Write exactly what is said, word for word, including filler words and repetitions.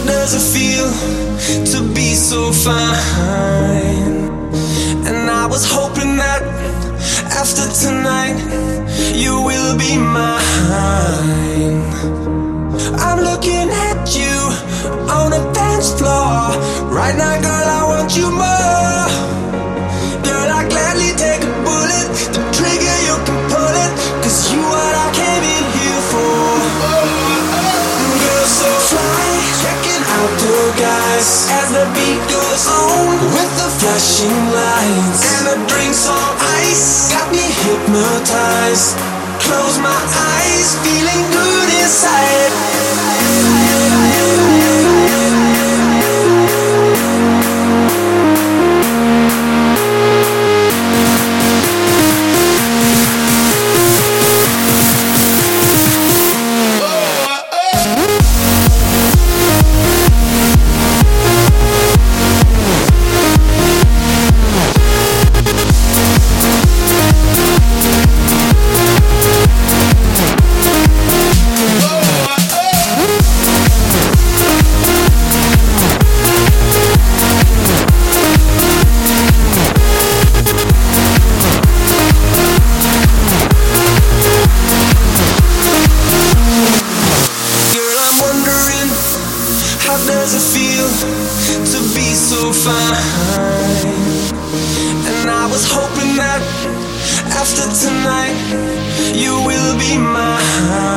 does it feel to be so fine? And I was hoping that after tonight you will be mine. I'm looking at you on a dance floor right now, girl, I want you more. Girl, I gladly take a bullet, the trigger you can pull it, cause you what I came in here for. Girl, so fly, checking out the guys as the beat goes on with the flashing lights and the drinks on ice got me hypnotized. Close my eyes, feeling good inside. How does it feel to be so fine? And I was hoping that after tonight you will be mine.